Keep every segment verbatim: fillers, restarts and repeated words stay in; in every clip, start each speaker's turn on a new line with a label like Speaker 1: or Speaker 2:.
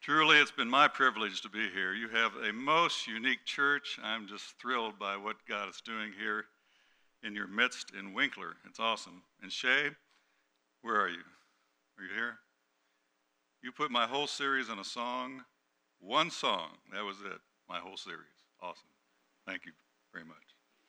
Speaker 1: Truly, it's been my privilege to be here. You have a most unique church. I'm just thrilled by what God is doing here in your midst in Winkler. It's awesome. And Shay, where are you? Are you here? You put my whole series in a song, one song. That was it, my whole series. Awesome. Thank you very much.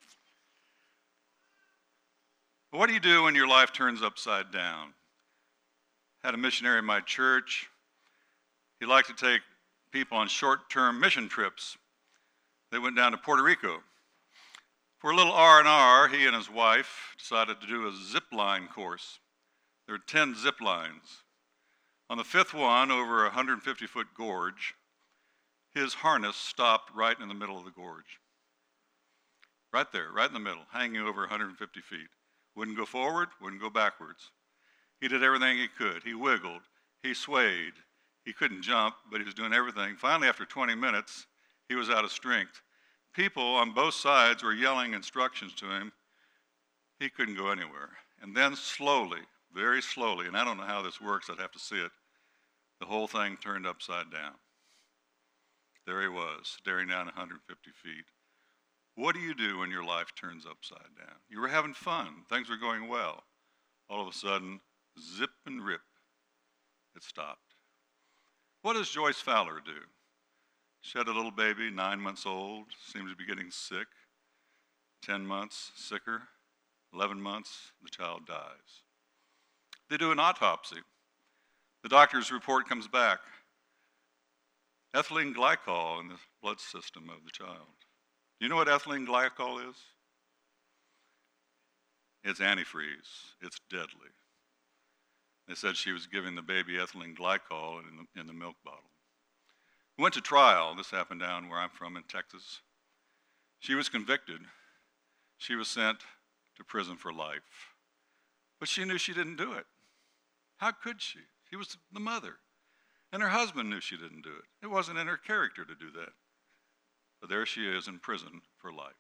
Speaker 1: What do you do when your life turns upside down? Had a missionary in my church. He liked to take people on short-term mission trips. They went down to Puerto Rico. For a little R and R, he and his wife decided to do a zip line course. There were ten zip lines. On the fifth one, over a one hundred fifty foot gorge, his harness stopped right in the middle of the gorge. Right there, right in the middle, hanging over one hundred fifty feet. Wouldn't go forward, wouldn't go backwards. He did everything he could. He wiggled, he swayed. He couldn't jump, but he was doing everything. Finally, after twenty minutes, he was out of strength. People on both sides were yelling instructions to him. He couldn't go anywhere. And then slowly, very slowly, and I don't know how this works, I'd have to see it, the whole thing turned upside down. There he was, staring down one hundred fifty feet. What do you do when your life turns upside down? You were having fun. Things were going well. All of a sudden, zip and rip, it stopped. What does Joyce Fowler do? She had a little baby, nine months old, seems to be getting sick. Ten months, sicker. Eleven months, the child dies. They do an autopsy. The doctor's report comes back. Ethylene glycol in the blood system of the child. Do you know what ethylene glycol is? It's antifreeze. It's deadly. They said she was giving the baby ethylene glycol in the, in the milk bottle. We went to trial. This happened down where I'm from in Texas. She was convicted. She was sent to prison for life. But she knew she didn't do it. How could she? She was the mother. And her husband knew she didn't do it. It wasn't in her character to do that. But there she is in prison for life.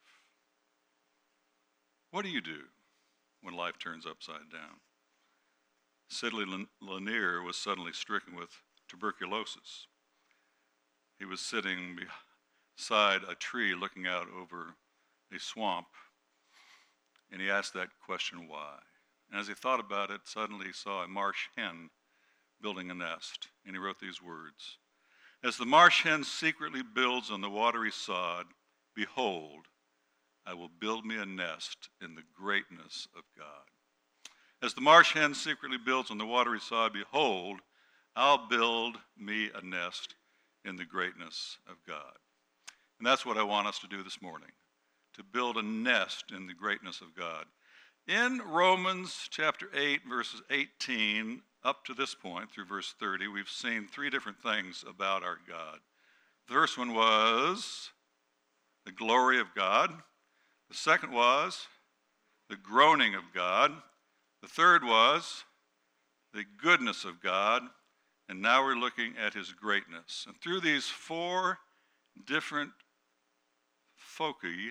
Speaker 1: What do you do when life turns upside down? Sidley Lanier was suddenly stricken with tuberculosis. He was sitting beside a tree looking out over a swamp, and he asked that question, why? And as he thought about it, suddenly he saw a marsh hen building a nest, and he wrote these words. As the marsh hen secretly builds on the watery sod, behold, I will build me a nest in the greatness of God. As the marsh hen secretly builds on the watery sod, behold, I'll build me a nest in the greatness of God. And that's what I want us to do this morning, to build a nest in the greatness of God. In Romans chapter eight, verses eighteen, up to this point, through verse thirty, we've seen three different things about our God. The first one was the glory of God. The second was the groaning of God. The third was the goodness of God, and now we're looking at his greatness. And through these four different foci,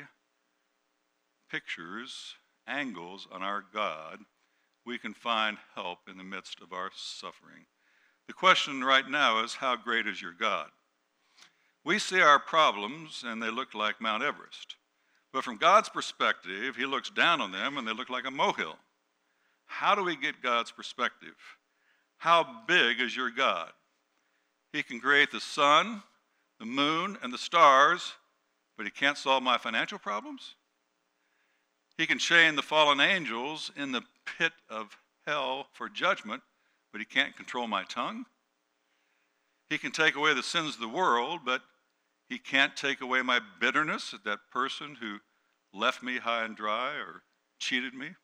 Speaker 1: pictures, angles on our God, we can find help in the midst of our suffering. The question right now is, how great is your God? We see our problems, and they look like Mount Everest. But from God's perspective, he looks down on them, and they look like a molehill. How do we get God's perspective? How big is your God? He can create the sun, the moon, and the stars, but he can't solve my financial problems? He can chain the fallen angels in the pit of hell for judgment, but he can't control my tongue? He can take away the sins of the world, but he can't take away my bitterness at that person who left me high and dry or cheated me?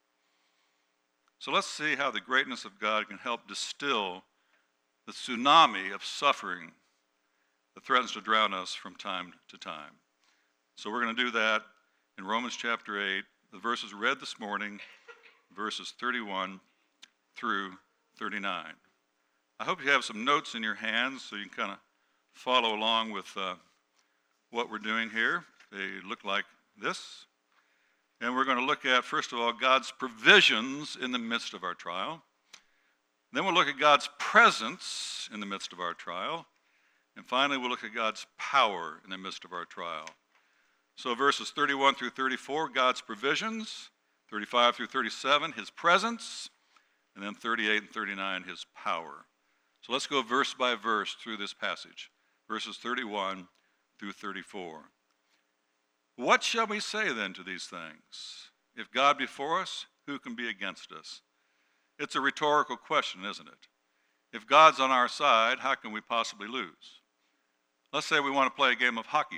Speaker 1: So let's see how the greatness of God can help distill the tsunami of suffering that threatens to drown us from time to time. So we're going to do that in Romans chapter eight, the verses read this morning, verses thirty-one through thirty-nine. I hope you have some notes in your hands so you can kind of follow along with uh, what we're doing here. They look like this. And we're going to look at, first of all, God's provisions in the midst of our trial. Then we'll look at God's presence in the midst of our trial. And finally, we'll look at God's power in the midst of our trial. So verses thirty-one through thirty-four, God's provisions. thirty-five through thirty-seven, his presence. And then thirty-eight and thirty-nine, his power. So let's go verse by verse through this passage. Verses thirty-one through thirty-four. What shall we say then to these things? If God be for us, who can be against us? It's a rhetorical question, isn't it? If God's on our side, how can we possibly lose? Let's say we want to play a game of hockey.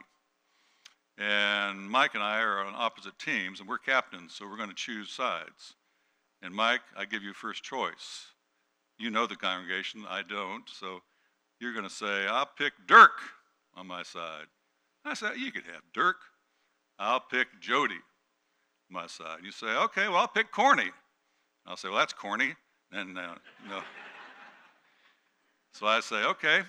Speaker 1: And Mike and I are on opposite teams, and we're captains, so we're going to choose sides. And Mike, I give you first choice. You know the congregation, I don't, so you're going to say, I'll pick Dirk on my side. I say, you could have Dirk. I'll pick Jody on my side. You say, okay, well, I'll pick Corny. I'll say, well, that's corny. And, uh, you know. So I say, okay,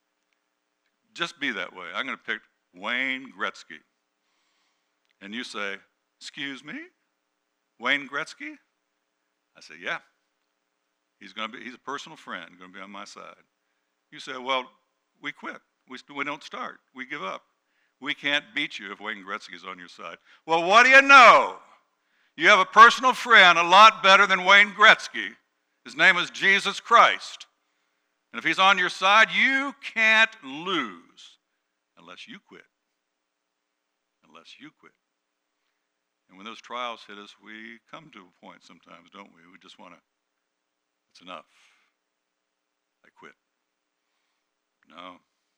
Speaker 1: just be that way. I'm going to pick Wayne Gretzky. And you say, excuse me, Wayne Gretzky? I say, yeah. He's going to be, he's a personal friend, going to be on my side. You say, well, we quit. We, we don't start. We give up. We can't beat you if Wayne Gretzky is on your side. Well, what do you know? You have a personal friend a lot better than Wayne Gretzky. His name is Jesus Christ. And if he's on your side, you can't lose unless you quit. Unless you quit. And when those trials hit us, we come to a point sometimes, don't we? We just want to, it's enough. I quit. No.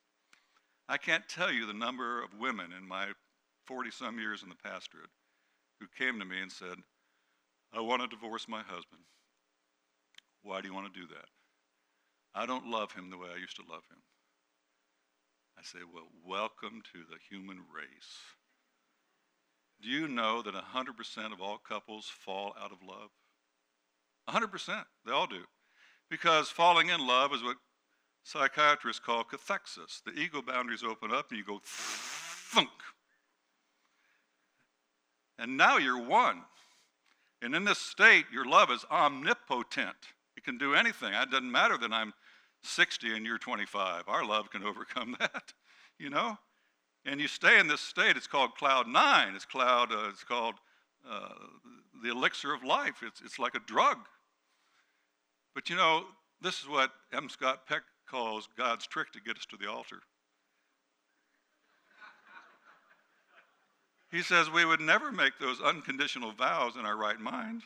Speaker 1: I can't tell you the number of women in my forty-some years in the pastorate who came to me and said, I want to divorce my husband. Why do you want to do that? I don't love him the way I used to love him. I say, well, welcome to the human race. Do you know that one hundred percent of all couples fall out of love? one hundred percent. They all do. Because falling in love is what psychiatrists call cathexis. The ego boundaries open up and you go thunk. And now you're one. And in this state, your love is omnipotent. It can do anything. It doesn't matter that I'm sixty and you're twenty-five. Our love can overcome that, you know? And you stay in this state. It's called cloud nine. It's cloud. Uh, it's called uh, the elixir of life. It's it's like a drug. But you know, this is what M. Scott Peck calls God's trick to get us to the altar. He says we would never make those unconditional vows in our right mind.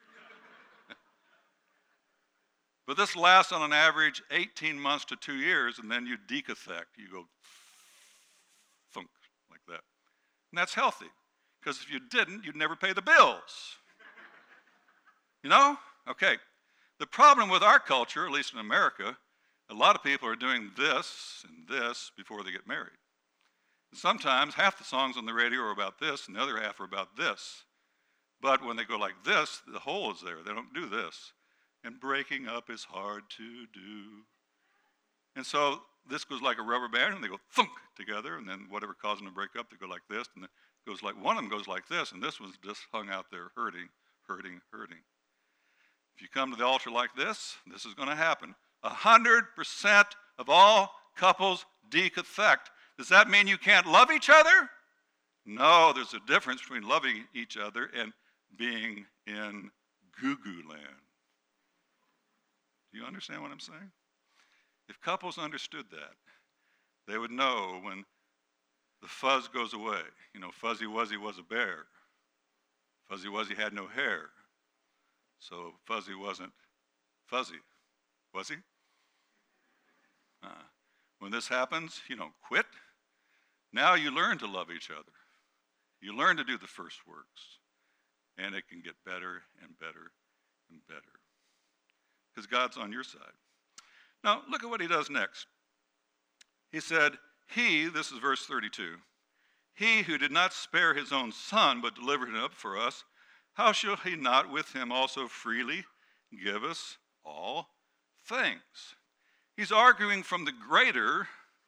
Speaker 1: But this lasts on an average eighteen months to two years, and then you decathect. You go thunk like that. And that's healthy, because if you didn't, you'd never pay the bills. You know? Okay. The problem with our culture, at least in America, a lot of people are doing this and this before they get married. And sometimes half the songs on the radio are about this, and the other half are about this. But when they go like this, the hole is there. They don't do this. And breaking up is hard to do. And so this goes like a rubber band, and they go thunk together, and then whatever caused them to break up, they go like this, and it goes like, one of them goes like this, and this one's just hung out there hurting, hurting, hurting. If you come to the altar like this, this is going to happen. A hundred percent of all couples decathect. Does that mean you can't love each other? No, there's a difference between loving each other and being in goo-goo land. Do you understand what I'm saying? If couples understood that, they would know when the fuzz goes away. You know, Fuzzy Wuzzy was a bear. Fuzzy Wuzzy had no hair. So Fuzzy wasn't fuzzy, was he? Uh, when this happens, you don't quit. Now you learn to love each other. You learn to do the first works. And it can get better and better and better. Because God's on your side. Now, look at what he does next. He said, he, this is verse thirty-two, he who did not spare his own son, but delivered him up for us, how shall he not with him also freely give us all things? He's arguing from the greater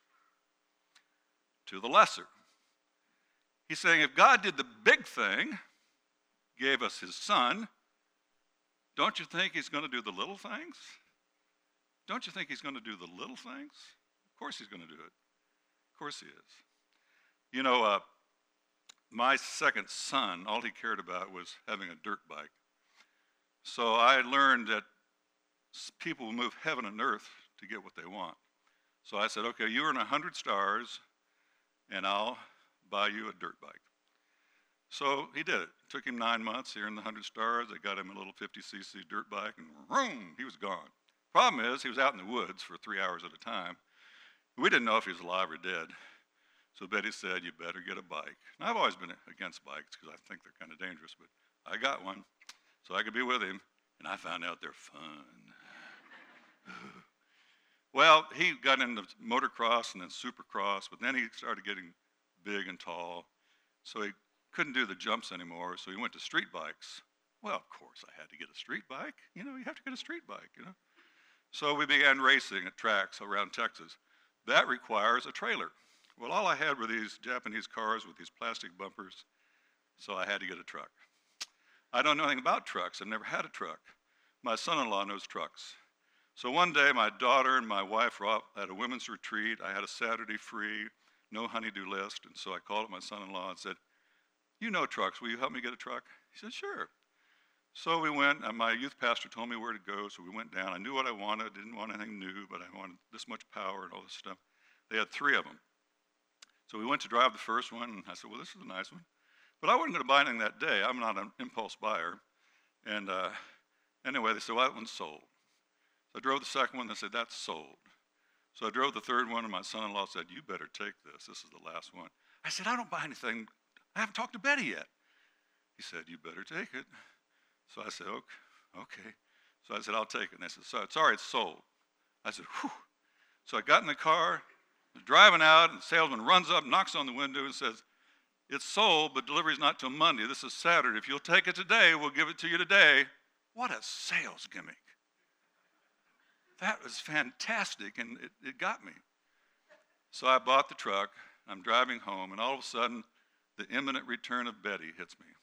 Speaker 1: to the lesser. He's saying if God did the big thing, gave us his son, don't you think he's going to do the little things? Don't you think he's going to do the little things? Of course he's going to do it. Of course he is. You know, uh, my second son, all he cared about was having a dirt bike. So I learned that people will move heaven and earth to get what they want. So I said, okay, you earn one hundred stars, and I'll buy you a dirt bike. So he did it. It took him nine months. He earned the one hundred stars. I got him a little fifty c c dirt bike, and vroom, he was gone. Problem is, he was out in the woods for three hours at a time. We didn't know if he was alive or dead. So Betty said, you better get a bike. And I've always been against bikes because I think they're kind of dangerous, but I got one so I could be with him, and I found out they're fun. Well, he got into motocross and then supercross, but then he started getting big and tall, so he couldn't do the jumps anymore, so he went to street bikes. Well, of course, I had to get a street bike. You know, you have to get a street bike, you know. So we began racing at tracks around Texas. That requires a trailer. Well, all I had were these Japanese cars with these plastic bumpers, so I had to get a truck. I don't know anything about trucks. I've never had a truck. My son-in-law knows trucks. So one day, my daughter and my wife were out at a women's retreat. I had a Saturday free, no honey-do list, and so I called up my son-in-law and said, you know trucks, will you help me get a truck? He said, sure. So we went, and my youth pastor told me where to go, so we went down. I knew what I wanted, didn't want anything new, but I wanted this much power and all this stuff. They had three of them. So we went to drive the first one, and I said, well, this is a nice one. But I wasn't going to buy anything that day. I'm not an impulse buyer. And uh, anyway, they said, well, that one's sold. So I drove the second one, they said, that's sold. So I drove the third one, and my son-in-law said, you better take this. This is the last one. I said, I don't buy anything. I haven't talked to Betty yet. He said, you better take it. So I said, okay. okay. So I said, I'll take it. And they said, so, sorry, it's sold. I said, whew. So I got in the car, was driving out, and the salesman runs up, knocks on the window, and says, it's sold, but delivery's not till Monday. This is Saturday. If you'll take it today, we'll give it to you today. What a sales gimmick. That was fantastic, and it, it got me. So I bought the truck. I'm driving home, and all of a sudden, the imminent return of Betty hits me.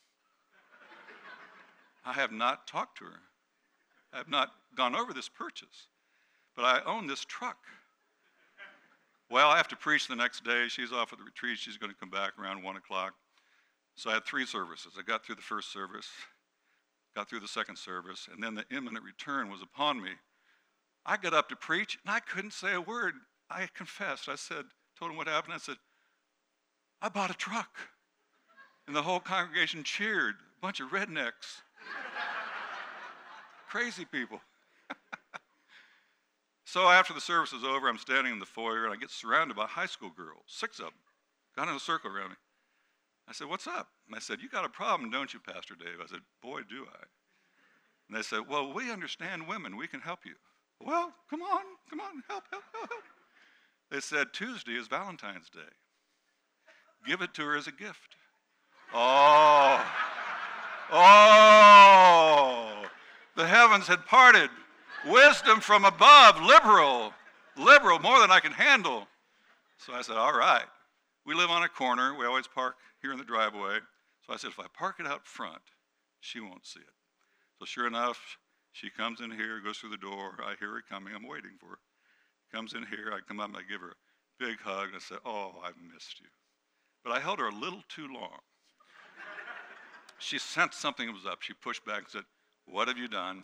Speaker 1: I have not talked to her. I have not gone over this purchase, but I own this truck. Well, I have to preach the next day. She's off at the retreat. She's going to come back around one o'clock. So I had three services. I got through the first service, got through the second service, and then the imminent return was upon me. I got up to preach, and I couldn't say a word. I confessed. I said, told him what happened. I said, I bought a truck. And the whole congregation cheered, a bunch of rednecks. Crazy people. So after the service is over, I'm standing in the foyer, and I get surrounded by high school girls, six of them, got in a circle around me. I said, what's up? And I said, you got a problem, don't you, Pastor Dave? I said, boy, do I. And they said, well, we understand women. We can help you. Well, come on, come on, help, help, help, help. They said, Tuesday is Valentine's Day. Give it to her as a gift. Oh, oh, the heavens had parted. Wisdom from above, liberal, liberal, more than I can handle. So I said, all right. We live on a corner. We always park here in the driveway. So I said, if I park it out front, she won't see it. So sure enough, she comes in here, goes through the door. I hear her coming. I'm waiting for her. Comes in here. I come up and I give her a big hug. And I said, oh, I've missed you. But I held her a little too long. She sensed something was up. She pushed back and said, what have you done?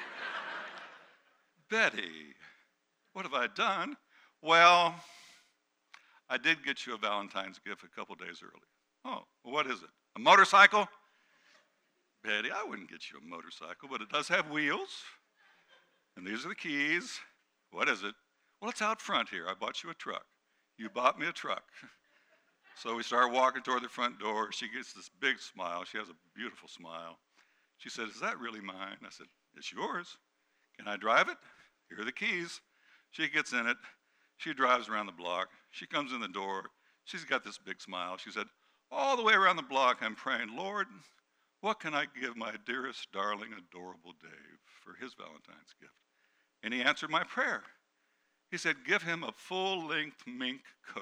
Speaker 1: Betty, what have I done? Well, I did get you a Valentine's gift a couple days early. Oh, well, what is it? A motorcycle? Betty, I wouldn't get you a motorcycle, but it does have wheels. And these are the keys. What is it? Well, it's out front here. I bought you a truck. You bought me a truck. So we started walking toward the front door. She gets this big smile. She has a beautiful smile. She said, is that really mine? I said, it's yours. Can I drive it? Here are the keys. She gets in it. She drives around the block. She comes in the door. She's got this big smile. She said, all the way around the block, I'm praying, Lord, what can I give my dearest, darling, adorable Dave for his Valentine's gift? And he answered my prayer. He said, give him a full-length mink coat.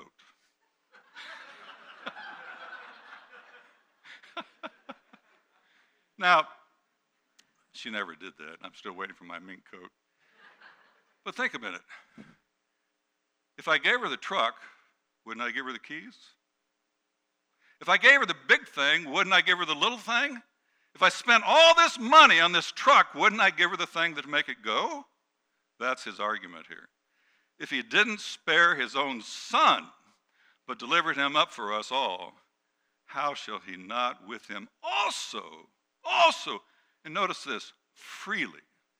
Speaker 1: Now, she never did that. I'm still waiting for my mink coat. But think a minute. If If I gave her the truck, wouldn't I give her the keys? If I gave her the big thing, wouldn't I give her the little thing? If I spent all this money on this truck, wouldn't I give her the thing that'd make it go? That's his argument here. If he didn't spare his own son, but delivered him up for us all, how shall he not with him also, also, and notice this, freely,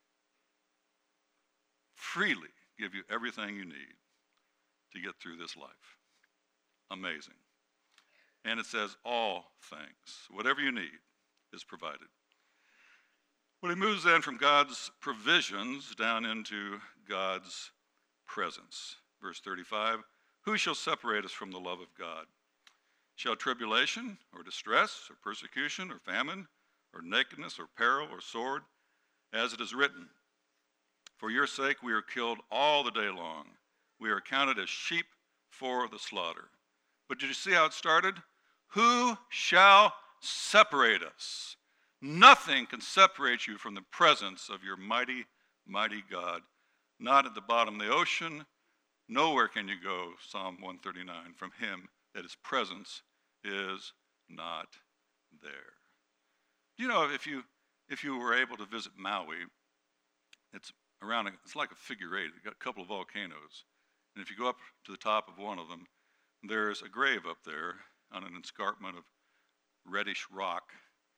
Speaker 1: freely give you everything you need to get through this life? Amazing. And it says all things, whatever you need is provided. Well, he moves then from God's provisions down into God's presence. Verse thirty-five, who shall separate us from the love of God? Shall tribulation or distress or persecution or famine or nakedness or peril or sword? As it is written, for your sake we are killed all the day long. We are counted as sheep for the slaughter. But did you see how it started? Who shall separate us? Nothing can separate you from the presence of your mighty, mighty God. Not at the bottom of the ocean. Nowhere can you go, Psalm one thirty-nine, from him that his presence is not there. You know, if you if you were able to visit Maui, it's around, a, it's like a figure eight. It's got a couple of volcanoes. And if you go up to the top of one of them, there's a grave up there on an escarpment of reddish rock.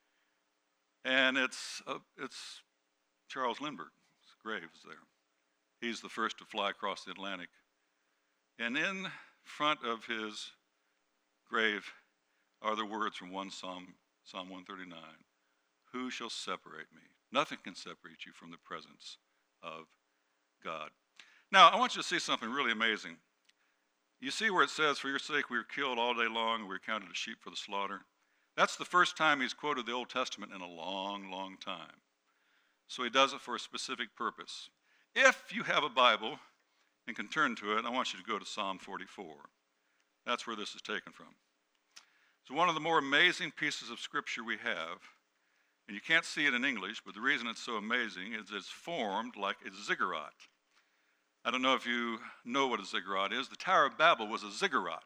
Speaker 1: And it's, uh, it's Charles Lindbergh's grave is there. He's the first to fly across the Atlantic. And in front of his grave are the words from one Psalm, Psalm one thirty-nine. Who shall separate me? Nothing can separate you from the presence of God. Now, I want you to see something really amazing. You see where it says, for your sake we were killed all day long, and we were counted as sheep for the slaughter. That's the first time he's quoted the Old Testament in a long, long time. So he does it for a specific purpose. If you have a Bible and can turn to it, I want you to go to Psalm forty-four. That's where this is taken from. It's one of the more amazing pieces of scripture we have, and you can't see it in English, but the reason it's so amazing is it's formed like a ziggurat. I don't know if you know what a ziggurat is. The Tower of Babel was a ziggurat.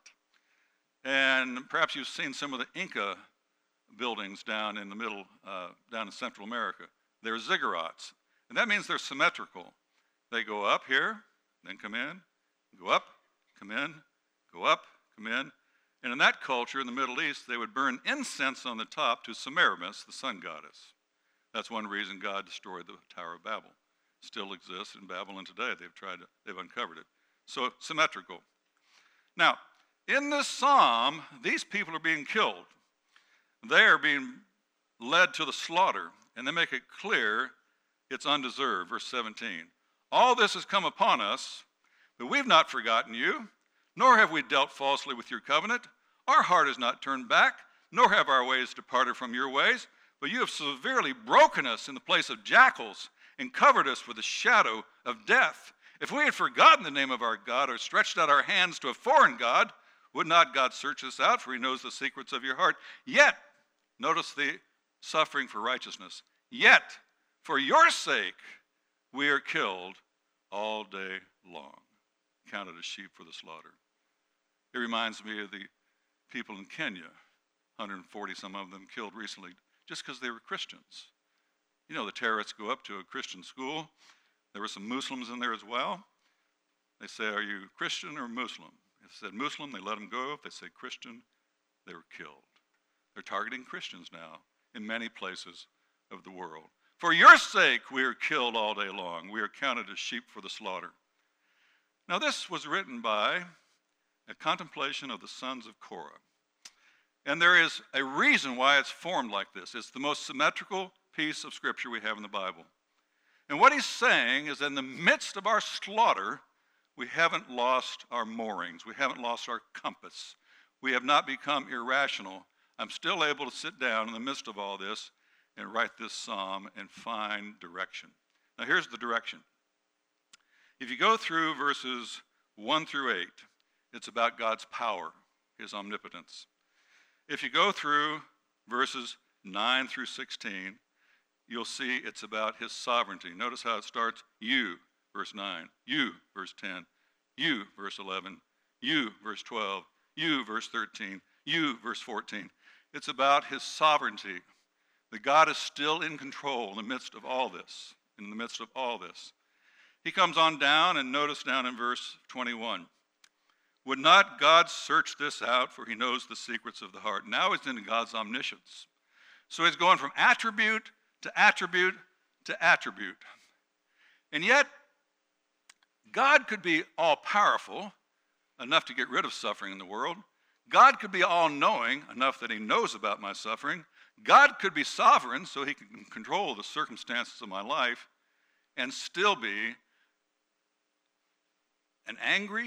Speaker 1: And perhaps you've seen some of the Inca buildings down in the middle, uh, down in Central America. They're ziggurats. And that means they're symmetrical. They go up here, then come in, go up, come in, go up, come in. And in that culture, in the Middle East, they would burn incense on the top to Semiramis, the sun goddess. That's one reason God destroyed the Tower of Babel. Still exists in Babylon today. They've tried to, they've uncovered it. So symmetrical. Now, in this psalm, these people are being killed. They are being led to the slaughter, and they make it clear it's undeserved. Verse seventeen. All this has come upon us, but we've not forgotten you, nor have we dealt falsely with your covenant. Our heart is not turned back, nor have our ways departed from your ways, but you have severely broken us in the place of jackals and covered us with the shadow of death. If we had forgotten the name of our God or stretched out our hands to a foreign God, would not God search us out, for he knows the secrets of your heart? Yet, notice the suffering for righteousness, yet, for your sake, we are killed all day long, counted as sheep for the slaughter. It reminds me of the people in Kenya, one hundred forty some of them killed recently, just because they were Christians. You know, the terrorists go up to a Christian school. There were some Muslims in there as well. They say, are you Christian or Muslim? If they said Muslim, they let them go. If they said Christian, they were killed. They're targeting Christians now in many places of the world. For your sake, we are killed all day long. We are counted as sheep for the slaughter. Now, this was written by a contemplation of the sons of Korah. And there is a reason why it's formed like this. It's the most symmetrical piece of scripture we have in the Bible. And what he's saying is, in the midst of our slaughter, we haven't lost our moorings. We haven't lost our compass. We have not become irrational. I'm still able to sit down in the midst of all this and write this psalm and find direction. Now, here's the direction. If you go through verses one through eight, it's about God's power, his omnipotence. If you go through verses nine through sixteen, you'll see it's about his sovereignty. Notice how it starts. You, verse nine. You, verse ten. You, verse eleven. You, verse twelve. You, verse thirteen. You, verse fourteen. It's about his sovereignty. That God is still in control in the midst of all this. In the midst of all this. He comes on down, and notice down in verse twenty-one. Would not God search this out, for he knows the secrets of the heart? Now he's into God's omniscience. So he's going from attribute to attribute to attribute. And yet, God could be all-powerful, enough to get rid of suffering in the world. God could be all-knowing, enough that he knows about my suffering. God could be sovereign, so he can control the circumstances of my life, and still be an angry,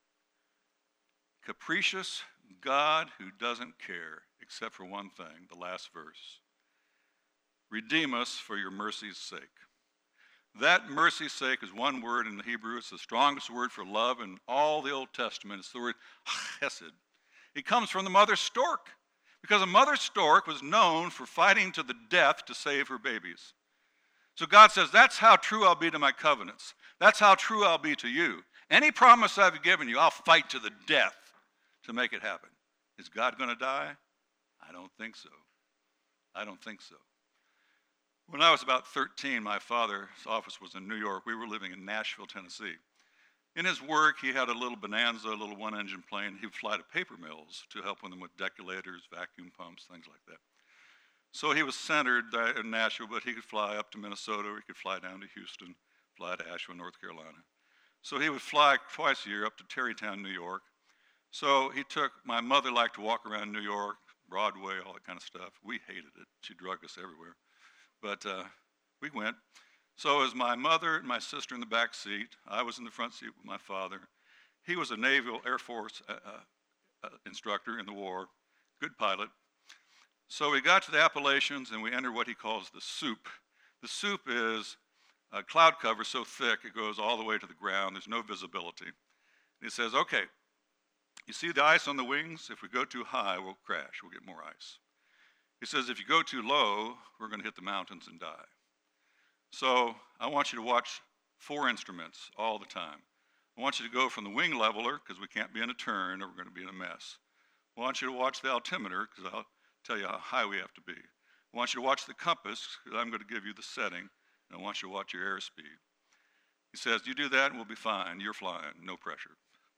Speaker 1: capricious God who doesn't care, except for one thing, the last verse. Redeem us for your mercy's sake. That mercy's sake is one word in the Hebrew. It's the strongest word for love in all the Old Testament. It's the word chesed. It comes from the mother stork, because a mother stork was known for fighting to the death to save her babies. So God says, that's how true I'll be to my covenants. That's how true I'll be to you. Any promise I've given you, I'll fight to the death to make it happen. Is God going to die? I don't think so. I don't think so. When I was about thirteen, my father's office was in New York. We were living in Nashville, Tennessee. In his work, he had a little Bonanza, a little one-engine plane. He would fly to paper mills to help them with deculators, vacuum pumps, things like that. So he was centered in Nashville, but he could fly up to Minnesota, or he could fly down to Houston, fly to Asheville, North Carolina. So he would fly twice a year up to Tarrytown, New York. So he took, my mother liked to walk around New York, Broadway, all that kind of stuff. We hated it. She drugged us everywhere. But uh, we went. So it was my mother and my sister in the back seat. I was in the front seat with my father. He was a Naval Air Force uh, uh, instructor in the war, good pilot. So we got to the Appalachians, and we entered what he calls the soup. The soup is a cloud cover so thick it goes all the way to the ground. There's no visibility. And he says, okay, you see the ice on the wings? If we go too high, we'll crash. We'll get more ice. He says, if you go too low, we're going to hit the mountains and die. So I want you to watch four instruments all the time. I want you to go from the wing leveler, because we can't be in a turn or we're going to be in a mess. I want you to watch the altimeter, because I'll tell you how high we have to be. I want you to watch the compass, because I'm going to give you the setting, and I want you to watch your airspeed. He says, you do that and we'll be fine. You're flying, no pressure.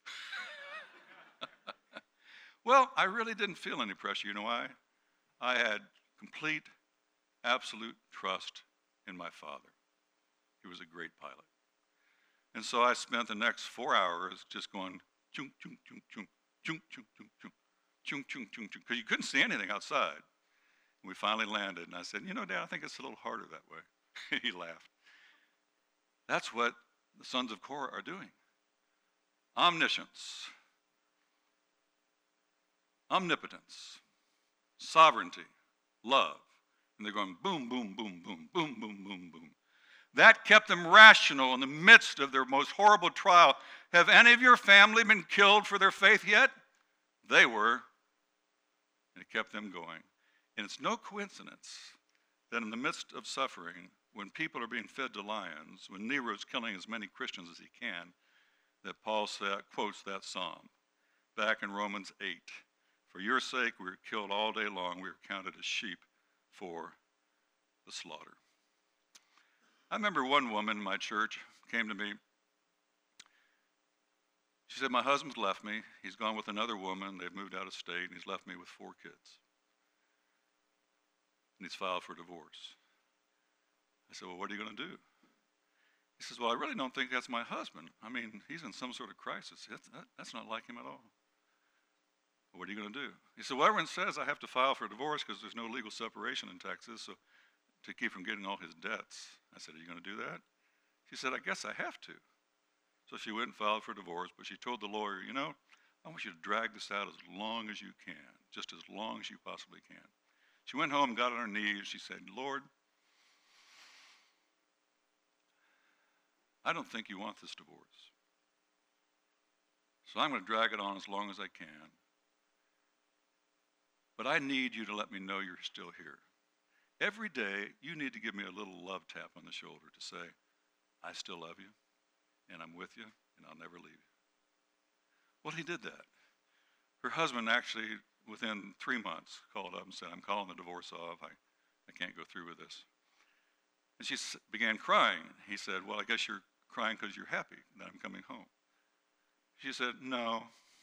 Speaker 1: Well, I really didn't feel any pressure. You know why? I had complete, absolute trust in my father. He was a great pilot. And so I spent the next four hours just going chung, chung, chung, chung, chung, chung, chung, chung, chung, chung, chung, chung, because you couldn't see anything outside. And we finally landed, and I said, you know, Dad, I think it's a little harder that way. He laughed. That's what the sons of Korah are doing. Omniscience, omnipotence, sovereignty, love. And they're going boom, boom, boom, boom, boom, boom, boom, boom. That kept them rational in the midst of their most horrible trial. Have any of your family been killed for their faith yet? They were. And it kept them going. And it's no coincidence that in the midst of suffering, when people are being fed to lions, when Nero's killing as many Christians as he can, that Paul said, quotes that psalm back in Romans eight. For your sake we were killed all day long. We were counted as sheep for the slaughter. I remember one woman in my church came to me. She said, my husband's left me. He's gone with another woman. They've moved out of state, and he's left me with four kids. And he's filed for divorce. I said, well, what are you going to do? He says, well, I really don't think that's my husband. I mean, he's in some sort of crisis. That's, that, that's not like him at all. Well, what are you going to do? He said, well, everyone says I have to file for a divorce because there's no legal separation in Texas, so to keep from getting all his debts. I said, are you going to do that? She said, I guess I have to. So she went and filed for divorce, but she told the lawyer, you know, I want you to drag this out as long as you can, just as long as you possibly can. She went home, got on her knees. She said, Lord, I don't think you want this divorce. So I'm going to drag it on as long as I can. But I need you to let me know you're still here. Every day, you need to give me a little love tap on the shoulder to say, I still love you, and I'm with you, and I'll never leave you. Well, he did that. Her husband actually, within three months, called up and said, I'm calling the divorce off. I, I can't go through with this. And she began crying. He said, well, I guess you're crying because you're happy that I'm coming home. She said, no,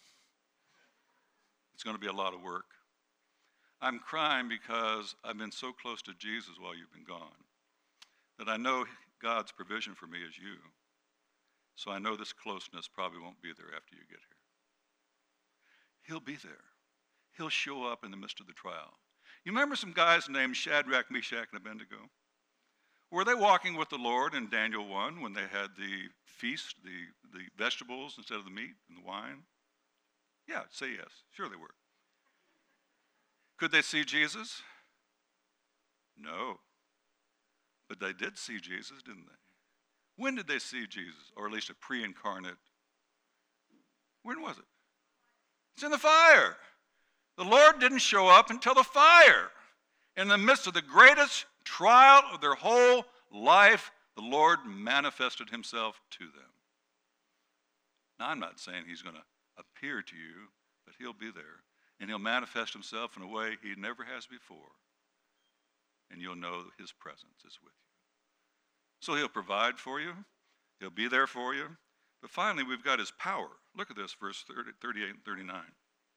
Speaker 1: it's going to be a lot of work. I'm crying because I've been so close to Jesus while you've been gone that I know God's provision for me is you. So I know this closeness probably won't be there after you get here. He'll be there. He'll show up in the midst of the trial. You remember some guys named Shadrach, Meshach, and Abednego? Were they walking with the Lord in Daniel one when they had the feast, the, the vegetables instead of the meat and the wine? Yeah, say yes. Sure they were. Could they see Jesus? No. But they did see Jesus, didn't they? When did they see Jesus? Or at least a pre-incarnate? When was it? It's in the fire. The Lord didn't show up until the fire. In the midst of the greatest trial of their whole life, the Lord manifested himself to them. Now, I'm not saying he's going to appear to you, but he'll be there. And he'll manifest himself in a way he never has before. And you'll know his presence is with you. So he'll provide for you. He'll be there for you. But finally, we've got his power. Look at this, verse thirty-eight and thirty-nine.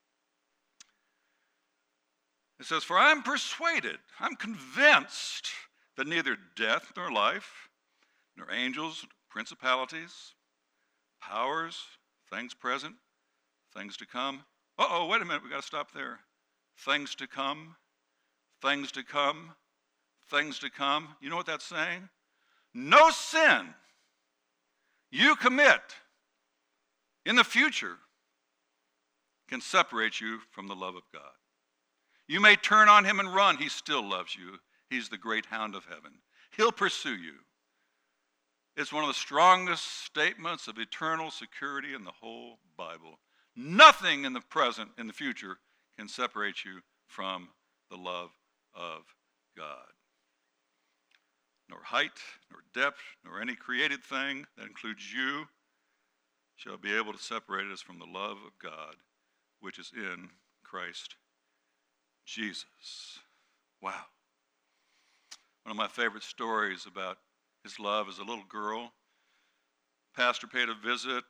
Speaker 1: It says, for I'm persuaded, I'm convinced that neither death nor life, nor angels, principalities, powers, things present, things to come. Uh-oh, wait a minute, we got to stop there. Things to come, things to come, things to come. You know what that's saying? No sin you commit in the future can separate you from the love of God. You may turn on him and run. He still loves you. He's the great hound of heaven. He'll pursue you. It's one of the strongest statements of eternal security in the whole Bible. Nothing in the present, in the future, can separate you from the love of God. Nor height, nor depth, nor any created thing that includes you shall be able to separate us from the love of God, which is in Christ Jesus. Wow. One of my favorite stories about his love is a little girl. Pastor paid a visit.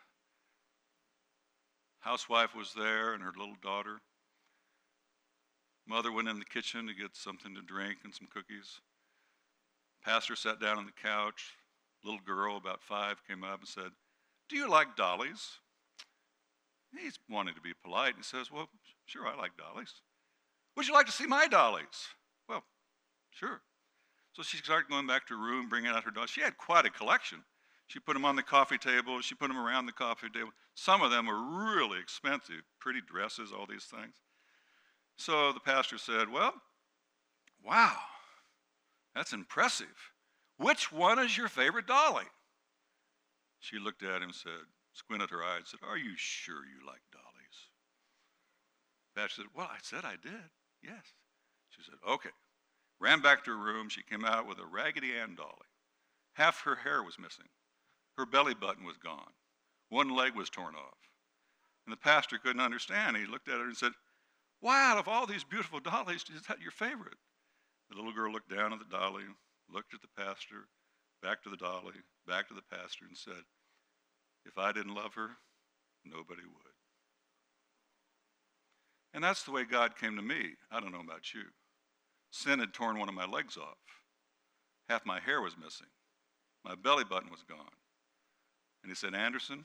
Speaker 1: Housewife was there and her little daughter. Mother went in the kitchen to get something to drink and some cookies. Pastor sat down on the couch. Little girl, about five, came up and said, do you like dollies? He's wanting to be polite. He says, well, sure, I like dollies. Would you like to see my dollies? Well, sure. So she started going back to her room, bringing out her dollies. She had quite a collection. She put them on the coffee table. She put them around the coffee table. Some of them were really expensive, pretty dresses, all these things. So the pastor said, well, wow, that's impressive. Which one is your favorite dolly? She looked at him and said, squinted her eyes and said, are you sure you like dollies? The pastor said, well, I said I did, yes. She said, okay. Ran back to her room. She came out with a Raggedy Ann dolly. Half her hair was missing. Her belly button was gone. One leg was torn off. And the pastor couldn't understand. He looked at her and said, why, out of all these beautiful dollies, is that your favorite? The little girl looked down at the dolly, looked at the pastor, back to the dolly, back to the pastor, and said, if I didn't love her, nobody would. And that's the way God came to me. I don't know about you. Sin had torn one of my legs off. Half my hair was missing. My belly button was gone. And he said, Anderson,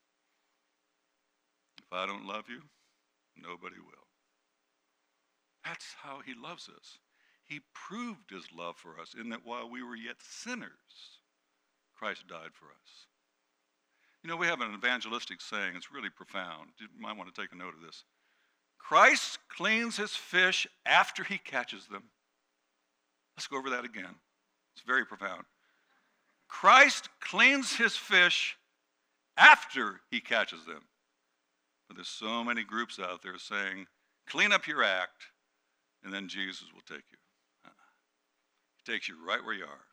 Speaker 1: if I don't love you, nobody will. That's how he loves us. He proved his love for us in that while we were yet sinners, Christ died for us. You know, we have an evangelistic saying. It's really profound. You might want to take a note of this. Christ cleans his fish after he catches them. Let's go over that again. It's very profound. Christ cleans his fish after he catches them. But there's so many groups out there saying, clean up your act, and then Jesus will take you. Uh-uh. He takes you right where you are.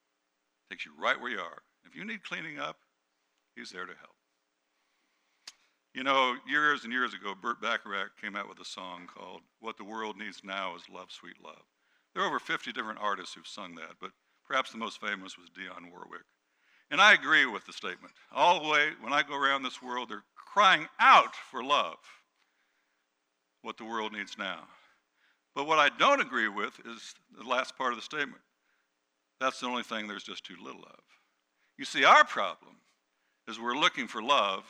Speaker 1: Takes you right where you are. If you need cleaning up, he's there to help. You know, years and years ago, Burt Bacharach came out with a song called What the World Needs Now is Love, Sweet Love. There are over fifty different artists who've sung that, but perhaps the most famous was Dionne Warwick. And I agree with the statement. All the way, when I go around this world, they're crying out for love, what the world needs now. But what I don't agree with is the last part of the statement. That's the only thing there's just too little of. You see, our problem is we're looking for love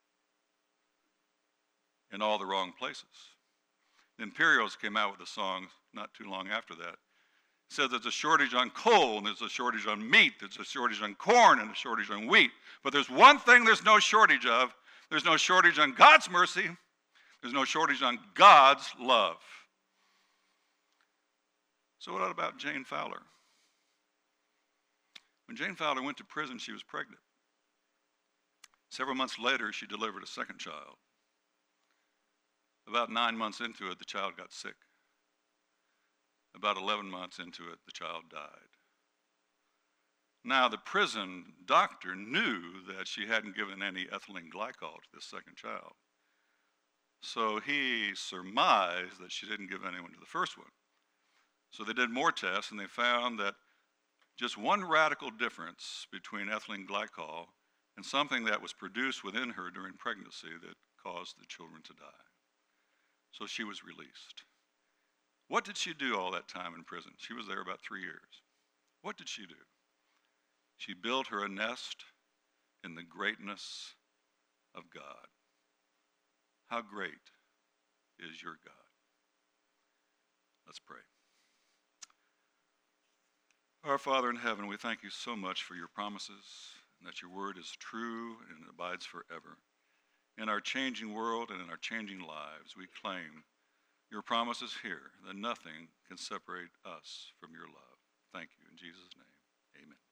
Speaker 1: in all the wrong places. The Imperials came out with a song not too long after that. It said there's a shortage on coal, and there's a shortage on meat, there's a shortage on corn, and a shortage on wheat. But there's one thing there's no shortage of. There's no shortage on God's mercy. There's no shortage on God's love. So what about Jane Fowler? When Jane Fowler went to prison, she was pregnant. Several months later, she delivered a second child. About nine months into it, the child got sick. About eleven months into it, the child died. Now, the prison doctor knew that she hadn't given any ethylene glycol to this second child. So he surmised that she didn't give anyone to the first one. So they did more tests, and they found that just one radical difference between ethylene glycol and something that was produced within her during pregnancy that caused the children to die. So she was released. What did she do all that time in prison? She was there about three years. What did she do? She built her a nest in the greatness of God. How great is your God? Let's pray. Our Father in heaven, we thank you so much for your promises and that your word is true and abides forever. In our changing world and in our changing lives, we claim your promises here that nothing can separate us from your love. Thank you. In Jesus' name, amen.